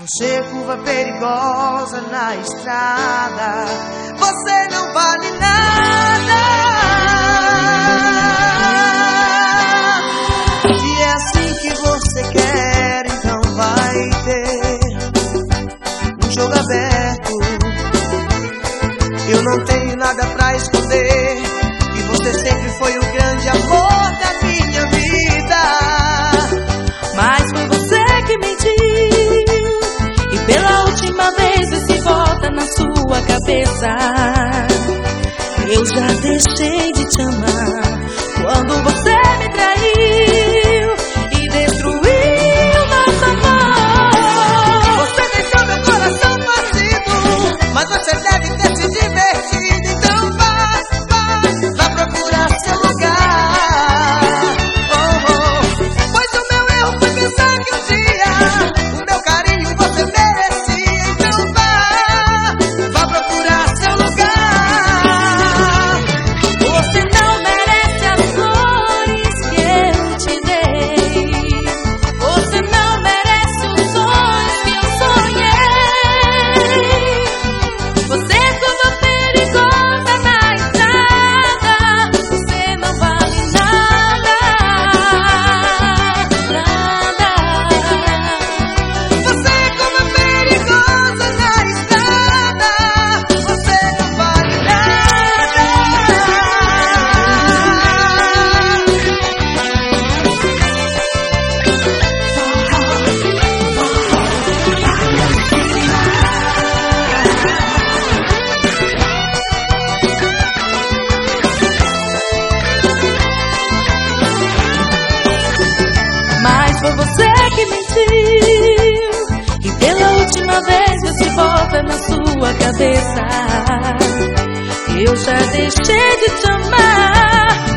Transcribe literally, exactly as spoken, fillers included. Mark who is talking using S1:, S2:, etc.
S1: Você curva perigosa na estrada, você não vale nada. E é assim que você quer, então vai ter um jogo aberto. Eu não tenho nada pra esconder, e você sempre foi o grande amor da minha vida.
S2: Mas foi você que mentiu, e pela última vez esse volta na sua cabeça. Eu já deixei de te amar quando você me traiu e destruiu nosso amor.
S1: Você deixou meu coração partido, mas você deve ter se divertido. Então vá, vá, vá procurar seu lugar. Oh, oh. Pois o meu erro foi pensar que um dia o meu carinho você merecia. Então vá, vá procurar seu lugar.
S2: Você não merece as flores que eu te dei. Você não merece os sonhos que eu sonhei. Você é curva perigosa na estrada, você não vale nada, nada.
S1: Você é como perigosa na estrada, você não vale nada.
S2: Mas foi você que mentiu, e pela última vez esse volta na sua cabeça. Eu já deixei de te amar